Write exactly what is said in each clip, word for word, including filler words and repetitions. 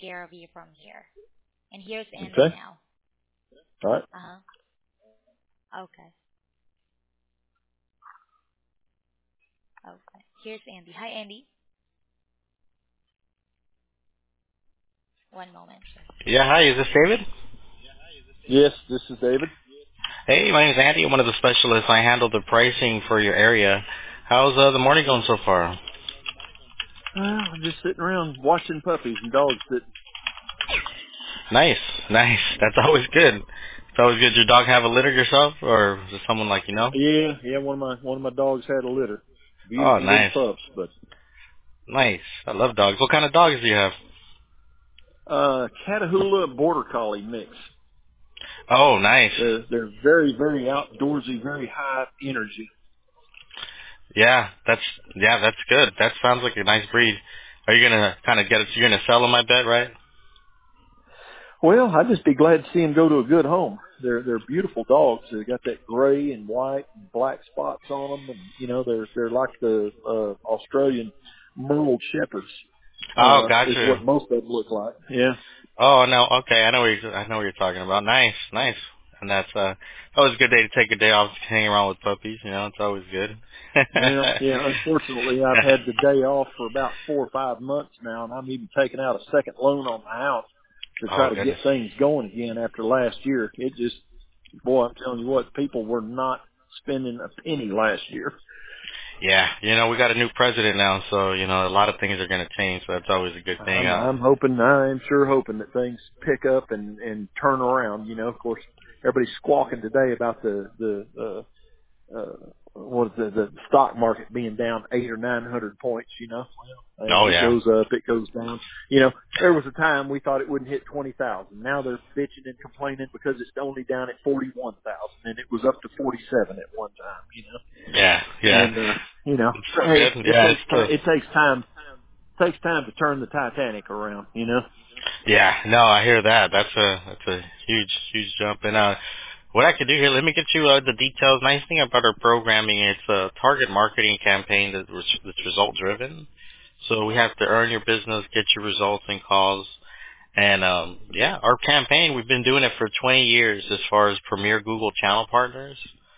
care of you from here. And here's Andy Okay. now. All right. Uh huh. Okay. Okay. Here's Andy. Hi, Andy. One moment, sir. Yeah, hi, is this David? Yes, this is David. Hey, my name is Andy. I'm one of the specialists. I handle the pricing for your area. How's uh, the morning going so far? Uh, I'm just sitting around watching puppies and dogs that. Nice, nice. That's always good. It's always good. Your dog have a litter yourself, or is it someone like you know? Yeah, yeah. One of my one of my dogs had a litter. Oh, Beautiful little nice, pups, but nice. I love dogs. What kind of dogs do you have? uh, Catahoula Border Collie mix. Oh, nice. They're, they're very, very outdoorsy, very high energy. Yeah, that's yeah, that's good. That sounds like a nice breed. Are you gonna kind of get it? You're gonna sell them, I bet, right? Well, I'd just be glad to see them go to a good home. They're they're beautiful dogs. They got that gray and white and black spots on them, and you know they're they're like the uh, Australian Merle Shepherds. Oh, Uh, is gotcha. what most of them look like. Yeah. Oh no, okay, I know what you're, I know what you're talking about. Nice, nice. And that's uh always a good day to take a day off, hang around with puppies. You know, it's always good. Well, yeah. Unfortunately, I've had the day off for about four or five months now, and I'm even taking out a second loan on the house to try Oh to goodness. get things going again after last year. It just, boy, I'm telling you what, people were not spending a penny last year. Yeah, you know we got a new president now, so you know a lot of things are going to change. So that's always a good thing. I'm, Uh, I'm hoping, I'm sure hoping that things pick up and and turn around. You know, of course, everybody's squawking today about the the uh, uh, what is the, the stock market being down eight or nine hundred points, you know. Well, oh it yeah, goes up, it goes down. You know, there was a time we thought it wouldn't hit twenty thousand. Now they're bitching and complaining because it's only down at forty-one thousand, and it was up to forty-seven at one time, you know. yeah, yeah. And, uh, you know, It's so hey, good. it Yeah, it's takes time, still. it takes time, takes time to turn the Titanic around, you know. Yeah, no, I hear that. That's a that's a huge huge jump. And uh, what I could do here, let me get you uh, the details. Nice thing about our programming, it's a target marketing campaign that was, that's result driven. So we have to earn your business, get your results and calls. And um, yeah, our campaign, we've been doing it for twenty years as far as premier Google channel partners.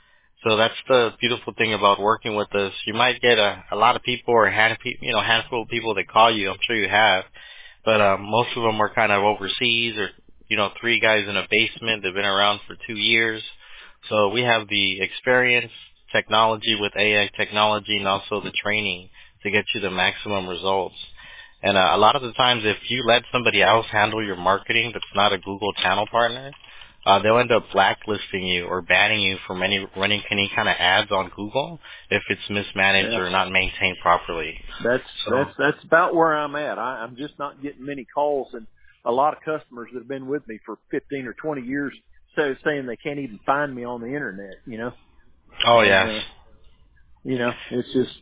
So that's the beautiful thing about working with us. You might get a, a lot of people or a hand, you know, handful of people that call you. I'm sure you have. But um, most of them are kind of overseas or, you know, three guys in a basement. They've been around for two years. So we have the experience, technology with A I technology, and also the training to get you the maximum results. And uh, a lot of the times, if you let somebody else handle your marketing that's not a Google channel partner, uh, they'll end up blacklisting you or banning you from any running any kind of ads on Google if it's mismanaged Yeah. or not maintained properly. That's So, that's that's about where I'm at. I, I'm just not getting many calls, and a lot of customers that have been with me for fifteen or twenty years so saying they can't even find me on the internet. You know, oh and yes, uh, you know, it's just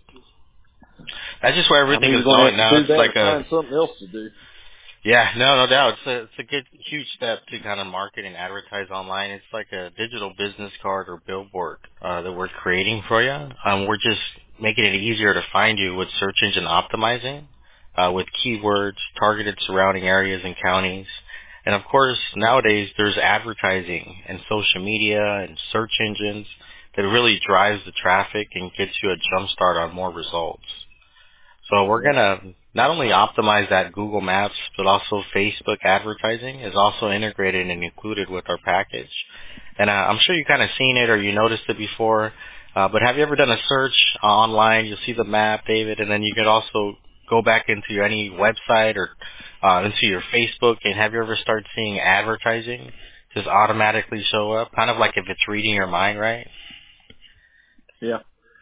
that's just where I'm everything either is going to going have to now. do It's that or like a find something else to do. yeah, no, no doubt. It's a it's a good huge step to kind of market and advertise online. It's like a digital business card or billboard uh, that we're creating for you. Um, we're just making it easier to find you with search engine optimizing, uh, with keywords targeted surrounding areas and counties. And of course, nowadays there's advertising and social media and search engines that really drives the traffic and gets you a jump start on more results. So we're Yeah, going to not only optimize that Google Maps, but also Facebook advertising is also integrated and included with our package. And uh, I'm sure you kind of seen it or you noticed it before, uh, but have you ever done a search uh, online? You'll see the map, David, and then you can also go back into any website or uh, into your Facebook, and have you ever started seeing advertising just automatically show up, kind of like if it's reading your mind, right? yeah,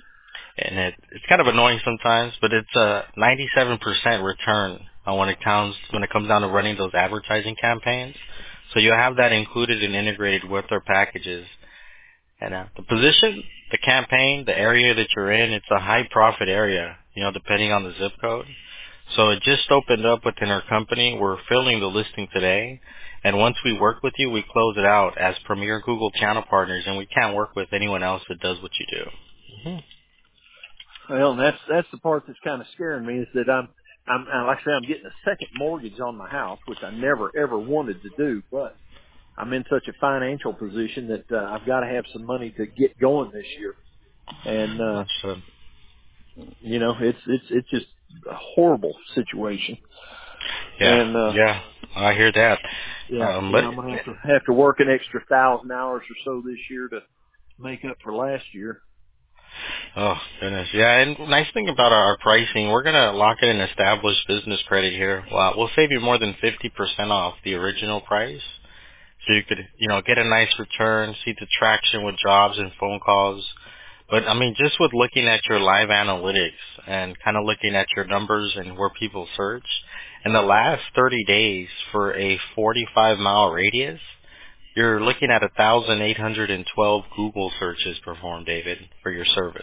And it, it's kind of annoying sometimes, but it's a ninety-seven percent return uh, when it comes when it comes down to running those advertising campaigns. So you'll have that included and integrated with our packages. And uh, the position, the campaign, the area that you're in, it's a high profit area, you know, depending on the zip code. So it just opened up within our company. We're filling the listing today. And once we work with you, we close it out as premier Google channel partners, and we can't work with anyone else that does what you do. Well, and that's that's the part that's kind of scaring me is that I'm I'm uh, like I say, I'm getting a second mortgage on my house, which I never ever wanted to do, but I'm in such a financial position that uh, I've got to have some money to get going this year. And uh, Understood. you know, it's it's it's just a horrible situation. Yeah, And uh, yeah, I hear that. yeah, Um, yeah, but I'm gonna have to have to work an extra thousand hours or so this year to make up for last year. oh goodness, yeah. And nice thing about our, our pricing, we're gonna lock in an established business credit here. Well, we'll save you more than fifty percent off the original price, so you could, you know, get a nice return, see the traction with jobs and phone calls. But I mean, just with looking at your live analytics and kind of looking at your numbers and where people search, in the last thirty days for a forty-five mile radius, you're looking at one thousand eight hundred twelve Google searches performed, David, for your service.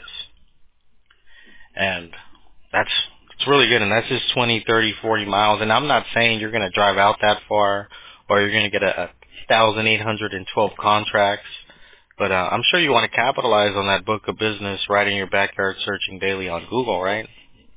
And that's, it's really good. And that's just twenty, thirty, forty miles. And I'm not saying you're going to drive out that far or you're going to get a, a one thousand eight hundred twelve contracts. But uh, I'm sure you want to capitalize on that book of business right in your backyard searching daily on Google, right?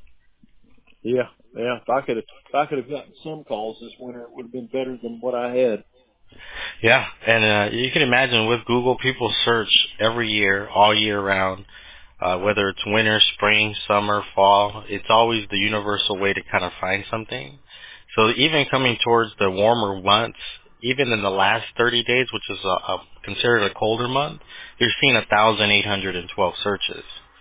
Yeah, yeah. If I could have, if I could have gotten some calls this winter, it would have been better than what I had. Yeah, and uh, you can imagine with Google, people search every year, all year round, uh, whether it's winter, spring, summer, fall. It's always the universal way to kind of find something. So even coming towards the warmer months, even in the last thirty days, which is a, a, considered a colder month, you're seeing one thousand eight hundred twelve searches.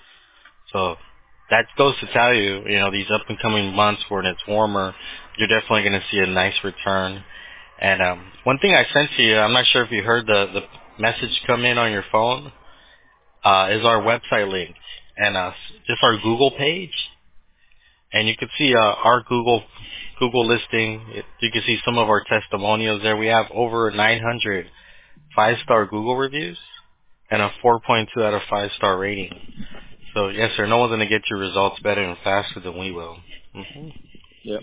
So that goes to tell you, you know, these up and coming months when it's warmer, you're definitely going to see a nice return. And um, one thing I sent to you, I'm not sure if you heard the, the message come in on your phone, uh, is our website link and uh, just our Google page. And you can see uh, our Google Google listing. It, you can see some of our testimonials there. We have over nine hundred five-star Google reviews and a four point two out of five star rating. So yes, sir, no one's going to get your results better and faster than we will. hmm Yep.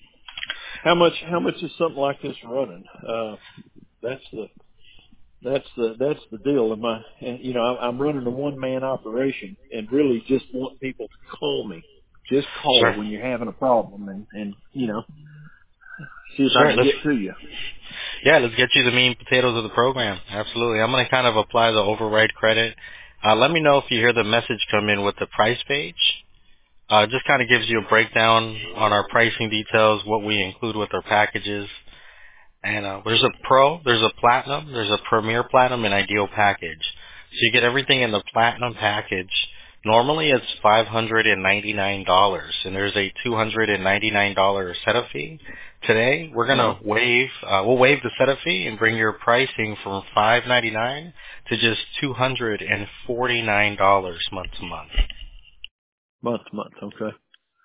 How much? How much is something like this running? Uh, that's the that's the that's the deal. Am I? And, you know, I'm I'm running a one man operation, and really just want people to call me. Just call Sure. when you're having a problem, and and you know, see if I Sure. can Let's get to you. Yeah, let's get you the meat and potatoes of the program. Absolutely. I'm going to kind of apply the override credit. Uh, let me know if you hear the message come in with the price page. Uh, it just kind of gives you a breakdown on our pricing details, what we include with our packages. And uh, there's a Pro, there's a Platinum, there's a Premier Platinum, and Ideal package. So you get everything in the Platinum package. Normally it's five hundred ninety-nine dollars, and there's a two hundred ninety-nine dollars setup fee. Today we're Uh, gonna waive, uh, we'll waive the setup fee and bring your pricing from five hundred ninety-nine dollars to just two hundred forty-nine dollars month to month. month to month. Okay.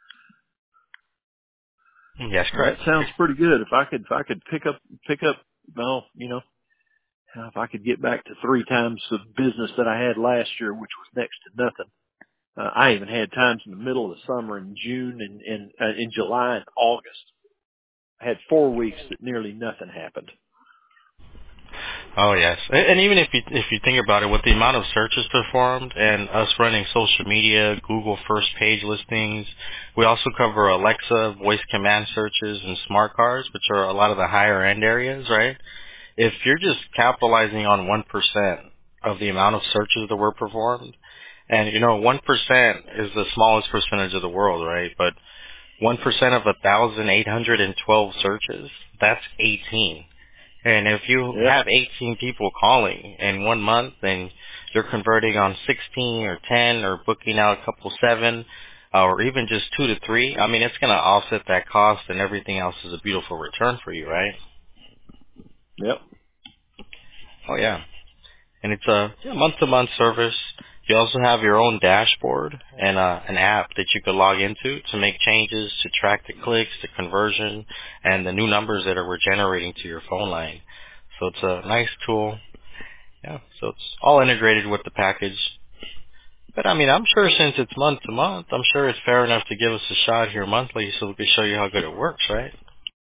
Yes, Well, that correct. sounds pretty good. If I could, if I could pick up, pick up, well, you know, if I could get back to three times the business that I had last year, which was next to nothing. Uh, I even had times in the middle of the summer in June and, and uh, in July and August. I had four weeks that nearly nothing happened. Oh yes, and and even if you if you think about it, with the amount of searches performed and us running social media, Google first page listings, we also cover Alexa, voice command searches, and smart cars, which are a lot of the higher end areas, right? If you're just capitalizing on one percent of the amount of searches that were performed, and you know one percent is the smallest percentage of the world, right? But one percent of one thousand eight hundred twelve searches, that's eighteen. And if you Yeah. have eighteen people calling in one month and you're converting on sixteen or ten or booking out a couple seven uh, or even just two to three, I mean, it's going to offset that cost and everything else is a beautiful return for you, right? Yep. Oh, yeah. And it's a yeah, month-to-month service. You also have your own dashboard and uh, an app that you could log into to make changes, to track the clicks, the conversion, and the new numbers that are we're generating to your phone line. So it's a nice tool. Yeah, so it's all integrated with the package. But I mean, I'm sure since it's month to month, I'm sure it's fair enough to give us a shot here monthly so we can show you how good it works, right?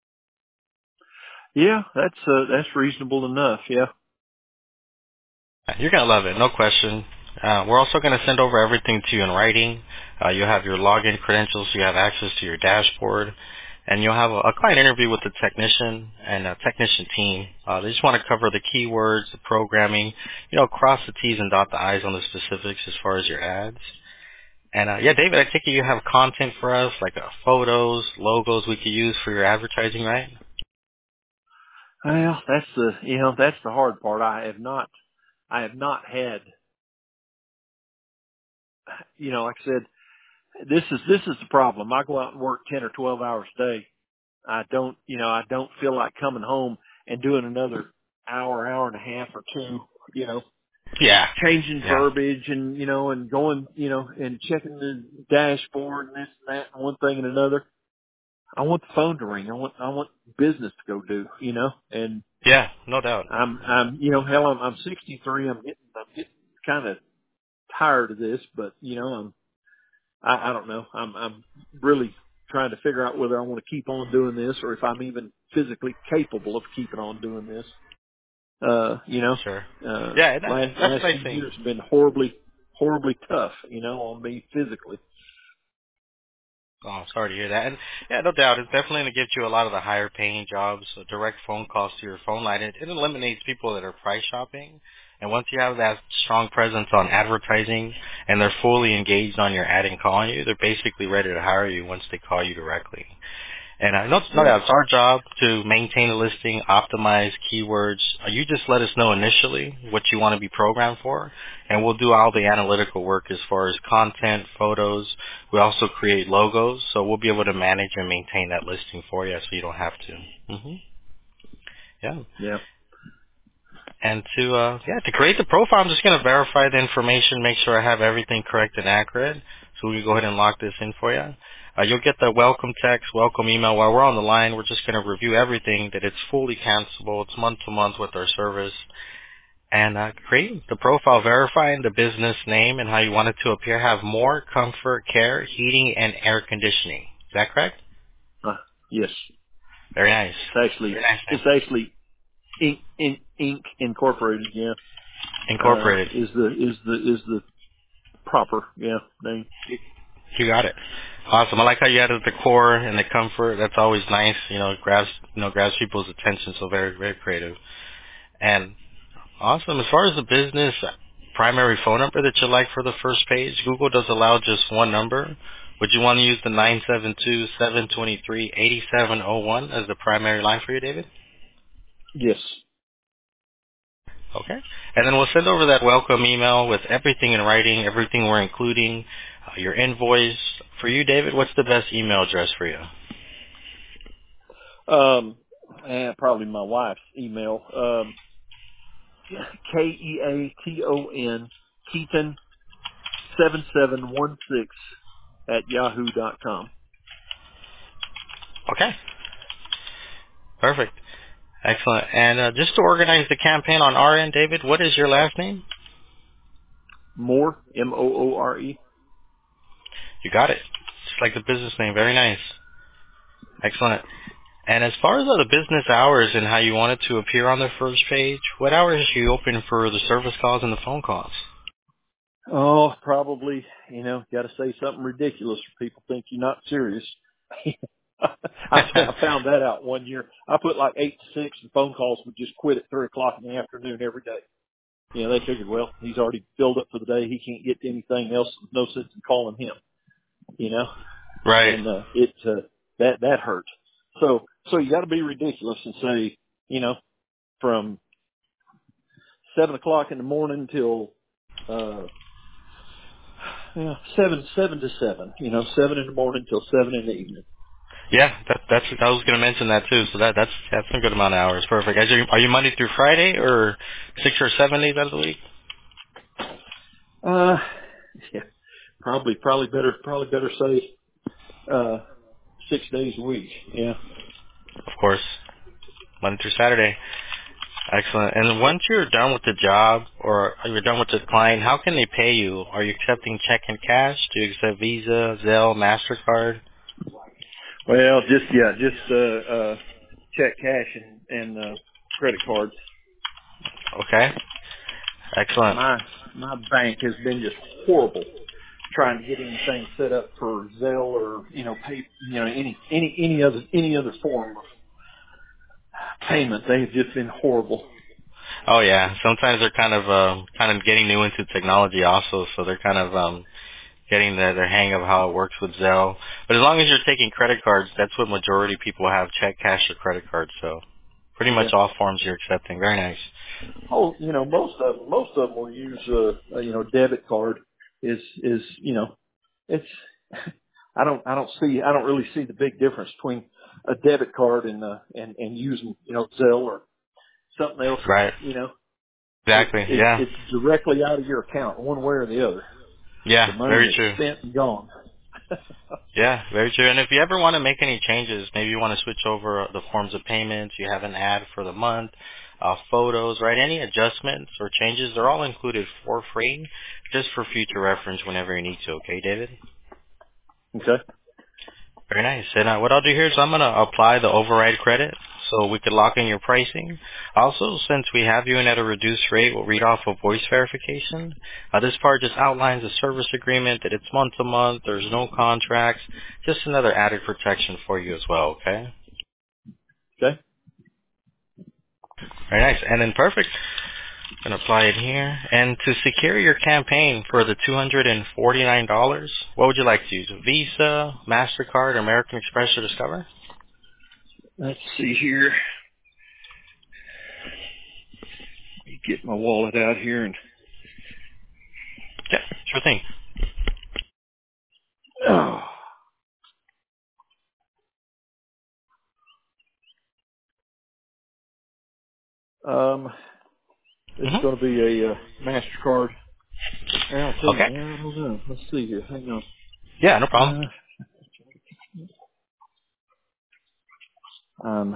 Yeah, that's uh, that's reasonable enough. Yeah. You're gonna love it, no question. Uh, we're also going to send over everything to you in writing. Uh, you'll have your login credentials, so you have access to your dashboard, and you'll have a, a client interview with the technician and a technician team. Uh, they just want to cover the keywords, the programming, you know, cross the T's and dot the I's on the specifics as far as your ads. And uh, yeah, David, I take it you have content for us, like uh, photos, logos we could use for your advertising, right? Well, that's the you know that's the hard part. I have not I have not had you know like I said this is this is the problem. I go out and work ten or twelve hours a day. I don't you know I don't feel like coming home and doing another hour hour and a half or two you know Yeah. changing Yeah. verbiage and you know and going you know and checking the dashboard and this and that and one thing and another. I want the phone to ring. I want I want business to go do you know and Yeah, no doubt. I'm, I'm, you know, hell, I'm, I'm sixty-three. I'm getting, I'm getting kind of tired of this, but you know, I'm, I, I don't know. I'm, I'm really trying to figure out whether I want to keep on doing this or if I'm even physically capable of keeping on doing this. Uh, you know, Sure. uh, Yeah, that, last, that's last the few nice thing. years have been horribly, horribly tough, you know, on me physically. Oh, I'm sorry to hear that. And yeah, no doubt, it's definitely going to get you a lot of the higher paying jobs, a direct phone calls to your phone line. It, it eliminates people that are price shopping. And once you have that strong presence on advertising and they're fully engaged on your ad and calling you, they're basically ready to hire you once they call you directly. And I know, no Yeah. doubt, it's our job to maintain a listing, optimize keywords. Uh, You just let us know initially what you want to be programmed for, and we'll do all the analytical work as far as content, photos. We also create logos, so we'll be able to manage and maintain that listing for you, so you don't have to. hmm Yeah. Yeah. And to uh, yeah, to create the profile, I'm just going to verify the information, make sure I have everything correct and accurate. So we can go ahead and lock this in for you. Uh, you'll get the welcome text, welcome email. While we're on the line, we're just going to review everything, that it's fully cancelable. It's month to month with our service. And uh, create the profile, verifying the business name and how you want it to appear. Have more comfort, care, heating, and air conditioning. Is that correct? Uh, yes. Very nice. It's actually, Very nice name. it's actually Inc, Inc, Inc Incorporated. Yeah. Uh, Incorporated. is the, is the, is the proper, yeah, name. You got it. Awesome. I like how you added the core and the comfort. That's always nice. You know, it grabs you know grabs people's attention. So very very creative. And awesome. As far as the business primary phone number that you like for the first page, Google does allow just one number. Would you want to use the nine seven two, seven two three, eight seven zero one as the primary line for you, David? Yes. Okay. And then we'll send over that welcome email with everything in writing, everything we're including, uh, your invoice. For you, David, what's the best email address for you? Um, and probably my wife's email. Um, K E A T O N Keaton seven seven one six at yahoo dot com. Okay. Perfect. Excellent. And uh, just to organize the campaign on our end, David, what is your last name? Moore, M O O R E. You got it. Just like the business name. Very nice. Excellent. And as far as uh, the business hours and how you want it to appear on the first page, what hours are you open for the service calls and the phone calls? Oh, probably, you know, got to say something ridiculous or people think you're not serious. I, I found that out one year. I put like eight to six and phone calls would just quit at three o'clock in the afternoon every day. You know, they figured, well, he's already filled up for the day. He can't get to anything else. No sense in calling him, you know, Right. and, uh, it, uh, that, that hurt. So, so you got to be ridiculous and say, you know, from seven o'clock in the morning till, uh, yeah, seven, seven to seven, you know, seven in the morning till seven in the evening. Yeah, that, that's. I was going to mention that too. So that that's that's a good amount of hours. Perfect. Are you, are you Monday through Friday or six or seven days out of the week? Uh, yeah, probably, probably better, probably better say, uh, six days a week. Yeah. Of course, Monday through Saturday. Excellent. And once you're done with the job or you're done with the client, how can they pay you? Are you accepting check and cash? Do you accept Visa, Zelle, MasterCard? Well, just, yeah, just, uh, uh, check cash and, and, uh, credit cards. Okay. Excellent. My, my bank has been just horrible trying to get anything set up for Zelle or, you know, pay, you know, any, any, any other, any other form of payment. They have just been horrible. Oh yeah, sometimes they're kind of um, kind of getting new into technology also, so they're kind of um, getting the, their hang of how it works with Zelle. But as long as you're taking credit cards, that's what majority of people have: check, cash, or credit cards. So pretty Yeah. much all forms you're accepting. Very nice. Oh, you know, most of most of them will use a, a you know debit card. Is is you know, it's I don't I don't see I don't really see the big difference between a debit card and uh, and and using you know Zelle or something else. Right. You know, it's Exactly. it's Yeah. it's directly out of your account, one way or the other. The Yeah. money Very is true. spent and gone. Yeah, very true. And if you ever want to make any changes, maybe you want to switch over the forms of payments, you have an ad for the month, uh, photos, right? Any adjustments or changes, they're all included for free, just for future reference whenever you need to. Okay, David? Okay. Very nice. And uh, what I'll do here is I'm going to apply the override credit so we could lock in your pricing. Also, since we have you in at a reduced rate, we'll read off a voice verification. Uh, this part just outlines the service agreement, that it's month to month, there's no contracts, just another added protection for you as well, okay? Okay. Very nice. And then perfect. I'm going to apply it here. And to secure your campaign for the two hundred forty-nine dollars, what would you like to use? Visa, MasterCard, American Express, or Discover? Let's see here. Let me get my wallet out here and. Yeah, sure thing. Oh. Um, it's Mm-hmm. going to be a uh, Mastercard. And I'll tell you, Okay. man, I don't know. Let's see here. Hang Yeah, no problem. on. Uh, um,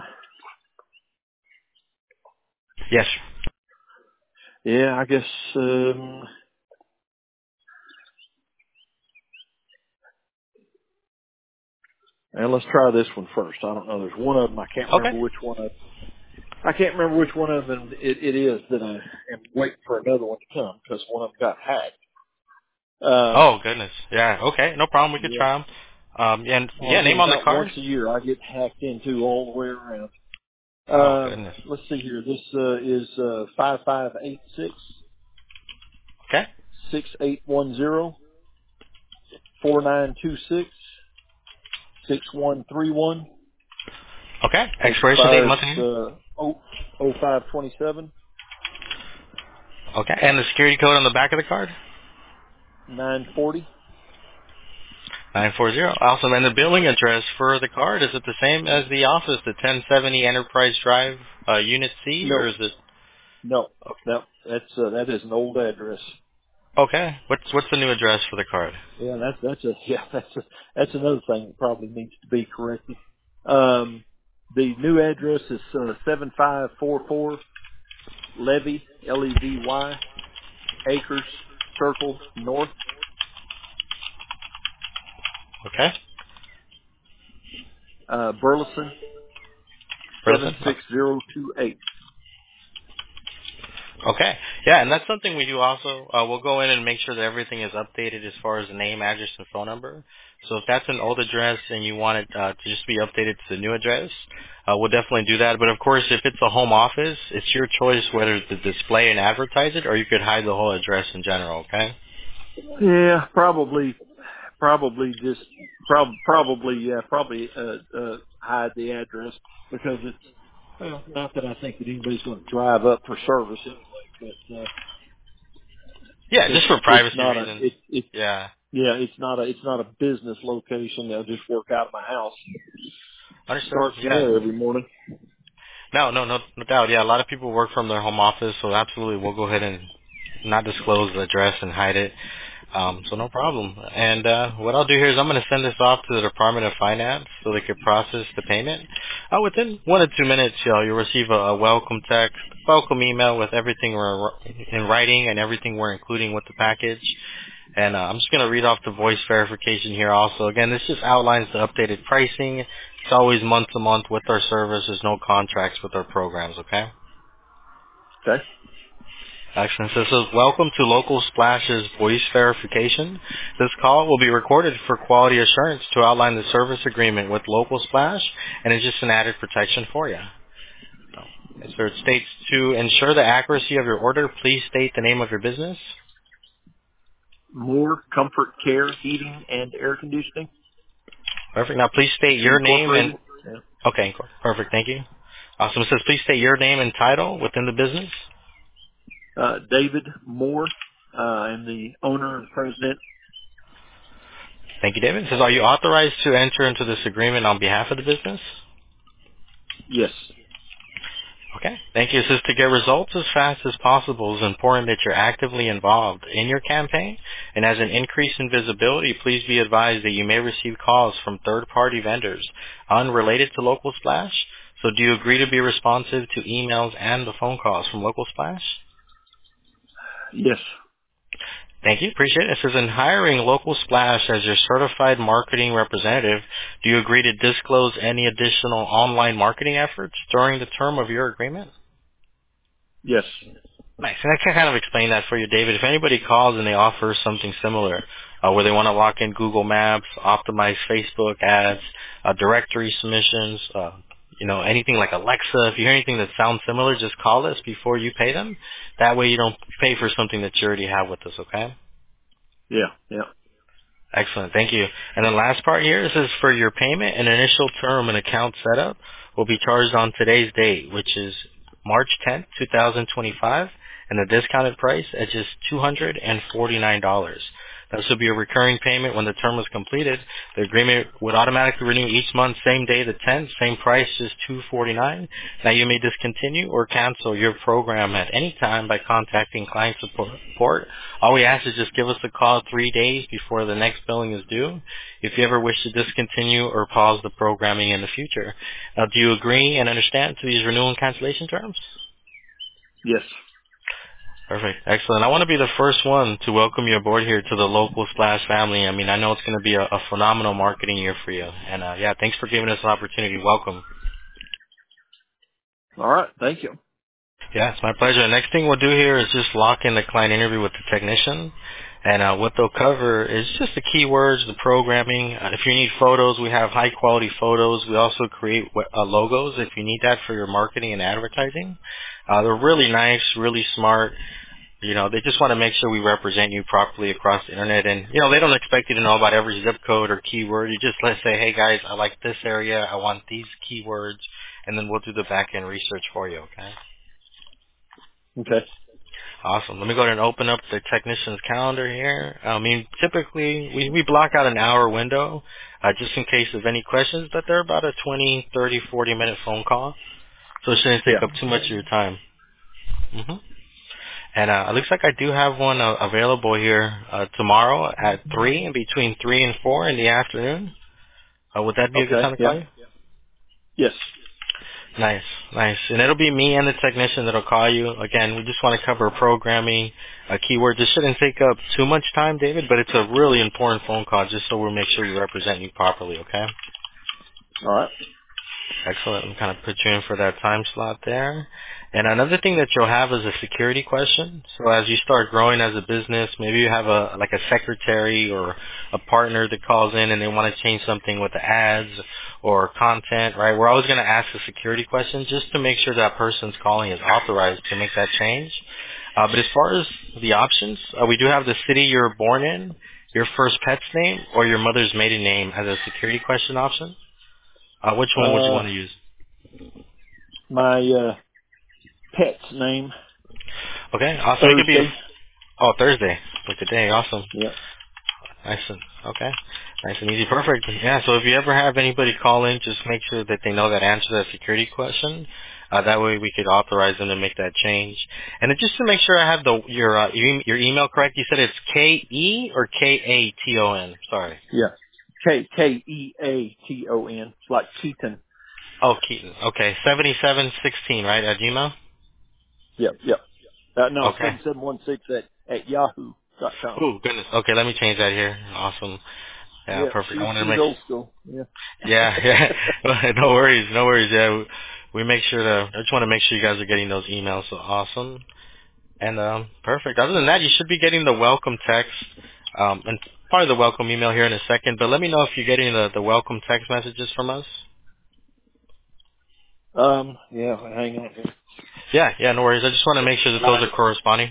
Yes. yeah, I guess. Um, and let's try this one first. I don't know. There's one of them. I can't Okay. remember which one of. I can't remember which one of them it, it is that I am waiting for another one to come because one of them got hacked. Um, Oh, goodness. Yeah, okay. No problem. We could yeah. try them. Um, and, Oh, yeah, I mean, name on the about card? once a year I get hacked into all the way around. Oh, Um, goodness. let's see here. This uh, is uh, five five eight six Okay. six eight one zero four nine two six six one three one. Okay. Expiration date, Expires month and year? uh, oh oh five twenty seven Okay. And the security code on the back of the card? nine forty. nine forty. Awesome. And the billing address for the card, is it the same as the office, the ten seventy Enterprise Drive, uh, Unit C, or No, is it? no, no. That's uh, that is an old address. Okay. What's what's the new address for the card? Yeah, that's that's a yeah that's a, that's another thing that probably needs to be corrected. Um, the new address is uh, seven five four four Levy L E V Y Acres Circle North, Okay. uh, Burleson seven Burleson? six zero two eight. Okay. Yeah, and that's something we do also. Uh, we'll go in and make sure that everything is updated as far as the name, address, and phone number. So if that's an old address and you want it uh, to just be updated to the new address, uh, we'll definitely do that. But of course, if it's a home office, it's your choice whether to display and advertise it or you could hide the whole address in general, okay? Yeah, probably probably just prob probably yeah probably uh, uh, hide the address because it's well not that I think that anybody's going to drive up for service anyway, but uh, Yeah, it's just for it's privacy not a reasons. it it Yeah. yeah it's not a it's not a business location. They'll just work out of my house. Understood. Start from Yeah. there every morning. No, no, no, no doubt. Yeah, a lot of people work from their home office, so absolutely, we'll go ahead and not disclose the address and hide it. Um, so no problem. And uh, what I'll do here is I'm going to send this off to the Department of Finance so they can process the payment. Uh, within one or two minutes, you know, you'll receive a, a welcome text, welcome email with everything we're in writing and everything we're including with the package. And uh, I'm just going to read off the voice verification here also. Again, this just outlines the updated pricing. It's always month to month with our service. There's no contracts with our programs, okay? Okay. Excellent. So, so welcome to Local Splash's voice verification. This call will be recorded for quality assurance to outline the service agreement with Local Splash, and it's just an added protection for you. Yes, sir. It states to ensure the accuracy of your order, please state the name of your business. More Comfort Care Heating and Air Conditioning Perfect. Now, please state your name and... Incorporated. Yeah. Okay, perfect. Thank you. Awesome. It says please state your name and title within the business. Uh, David Moore. Uh, I'm the owner and president. Thank you, David. It says, are you authorized to enter into this agreement on behalf of the business? Yes. Okay. Thank you. It says to get results as fast as possible, it's important that you're actively involved in your campaign. And as an increase in visibility, please be advised that you may receive calls from third-party vendors unrelated to Local Splash. So do you agree to be responsive to emails and the phone calls from Local Splash? Yes. Thank you. Appreciate it. It says in hiring Local Splash as your certified marketing representative, do you agree to disclose any additional online marketing efforts during the term of your agreement? Yes. Nice. And I can kind of explain that for you, David. If anybody calls and they offer something similar, uh, where they want to lock in Google Maps, optimize Facebook ads, uh, directory submissions, uh, you know, anything like Alexa, if you hear anything that sounds similar, just call us before you pay them. That way you don't pay for something that you already have with us, okay? Yeah. Yeah. Excellent. Thank you. And the last part here, this is for your payment and initial term and account setup will be charged on today's date, which is March tenth, twenty twenty-five, and the discounted price at just two hundred forty-nine dollars. This will be a recurring payment when the term is completed. The agreement would automatically renew each month, same day, the tenth, same price, just two hundred forty-nine dollars. Now you may discontinue or cancel your program at any time by contacting client support. All we ask is just give us a call three days before the next billing is due if you ever wish to discontinue or pause the programming in the future. Now, do you agree and understand to these renewal and cancellation terms? Yes. Perfect. Excellent. I want to be the first one to welcome you aboard here to the Local Splash family. I mean, I know it's going to be a, a phenomenal marketing year for you. And, uh, yeah, thanks for giving us an opportunity. Welcome. All right. Thank you. Yeah, it's my pleasure. Next thing we'll do here is just lock in the client interview with the technician. And uh, what they'll cover is just the keywords, the programming. Uh, if you need photos, we have high-quality photos. We also create uh, logos if you need that for your marketing and advertising. Uh, they're really nice, really smart. You know, they just want to make sure we represent you properly across the internet. And, you know, they don't expect you to know about every zip code or keyword. You just let's say, hey, guys, I like this area. I want these keywords. And then we'll do the back-end research for you, okay? Okay. Awesome. Let me go ahead and open up the technician's calendar here. I mean, typically, we, we block out an hour window uh, just in case of any questions, but they're about a twenty, thirty, forty-minute phone call. So it shouldn't take Yeah. up too much of your time. Mm-hmm. And uh, it looks like I do have one uh, available here uh, tomorrow at three, and between three and four in the afternoon. Uh, would that be a good Okay. time to Yeah. call you? Yes. Nice, nice. And it'll be me and the technician that'll call you. Again, we just want to cover programming, uh, keywords. It shouldn't take up too much time, David, but it's a really important phone call just so we'll make sure we represent you properly, okay? All right. Excellent. I'm kind of put you in for that time slot there. And another thing that you'll have is a security question. So as you start growing as a business, maybe you have a like a secretary or a partner that calls in and they want to change something with the ads or content, right? We're always going to ask a security question just to make sure that person's calling is authorized to make that change. Uh, but as far as the options, uh, we do have the city you're born in, your first pet's name, or your mother's maiden name as a security question option. Uh, which one would you want Uh, to use? my uh, pet's name Okay, awesome. It could be, Thursday. oh, Thursday, like today. Awesome. Yeah. Nice and, okay. Nice and easy. Perfect. Yeah, so if you ever have anybody call in, just make sure that they know that answer to that security question. Uh, that way we could authorize them to make that change. And then just to make sure I have the your uh, your e- your email correct, you said it's K E or K A T O N? Sorry. Yeah. K K E A T O N. It's like Keaton. Oh, Keaton. Okay, seventy-seven sixteen, right, at Gmail? Yep. Yep. Uh, no, Okay. seven seven one six at at yahoo dot com. Oh, goodness. Okay, let me change that here. Awesome. Yeah, Yeah. perfect. I She's wanted to she's make old school. Yeah. Yeah, yeah. No worries, no worries. Yeah, we, we make sure to. I just want to make sure you guys are getting those emails. So awesome. And um, perfect. Other than that, you should be getting the welcome text um, and part of the welcome email here in a second. But let me know if you're getting the, the welcome text messages from us. Um, yeah, hang on here. Yeah, yeah, no worries. I just want to make sure that those are corresponding.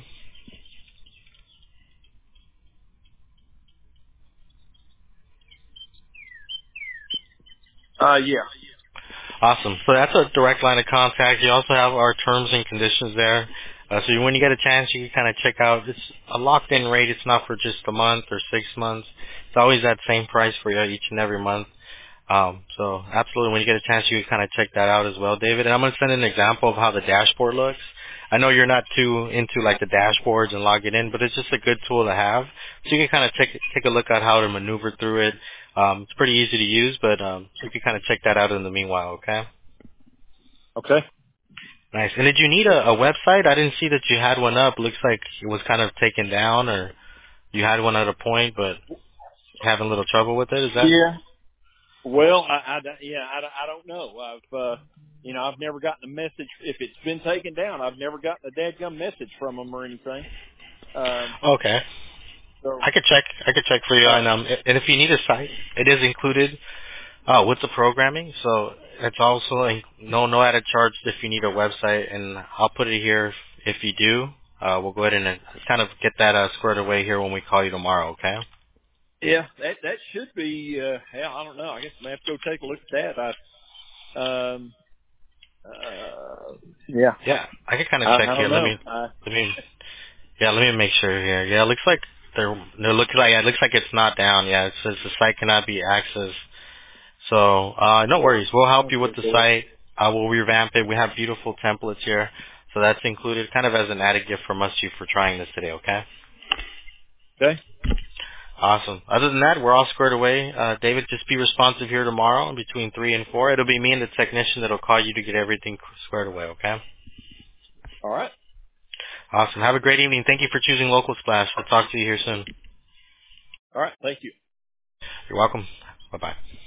Uh, yeah. Awesome. So that's a direct line of contact. You also have our terms and conditions there. Uh, so when you get a chance, you can kind of check out. It's a locked-in rate. It's not for just a month or six months. It's always that same price for you each and every month. Um, so absolutely, when you get a chance, you can kind of check that out as well, David. And I'm going to send an example of how the dashboard looks. I know you're not too into like the dashboards and logging in, but it's just a good tool to have. So you can kind of take take a look at how to maneuver through it. Um, it's pretty easy to use, but um, you can kind of check that out in the meanwhile. Okay. Okay. Nice. And did you need a, a website? I didn't see that you had one up. Looks like it was kind of taken down, or you had one at a point, but having a little trouble with it. Is that? Yeah. Well, I, I yeah, I, I don't know. I've, uh, you know, I've never gotten a message. If it's been taken down, I've never gotten a dadgum message from them or anything. Um, Okay. so, I could check. I could check for you. uh, And um, and if you need a site, it is included uh, with the programming. So it's also in, no no added charge if you need a website. And I'll put it here if, if you do. Uh, we'll go ahead and uh, kind of get that uh, squared away here when we call you tomorrow. Okay. yeah, that, that should be, uh, hell, I don't know. I guess I may have to go take a look at that. I, um, uh, yeah, Yeah, I can kind of I, check I here. don't Let know. me I, let me yeah let me make sure here. Yeah, it looks like they're. It looks like yeah, it looks like it's not down. Yeah, it says the site cannot be accessed. So uh, no worries. We'll help oh, you with good the Lord. site. Uh, we'll revamp it. We have beautiful templates here. So that's included kind of as an added gift from us to you for trying this today, okay? Okay. Awesome. Other than that, we're all squared away. Uh, David, just be responsive here tomorrow between three and four. It'll be me and the technician that'll call you to get everything squared away, okay? All right. Awesome. Have a great evening. Thank you for choosing Local Splash. We'll talk to you here soon. All right. Thank you. You're welcome. Bye-bye.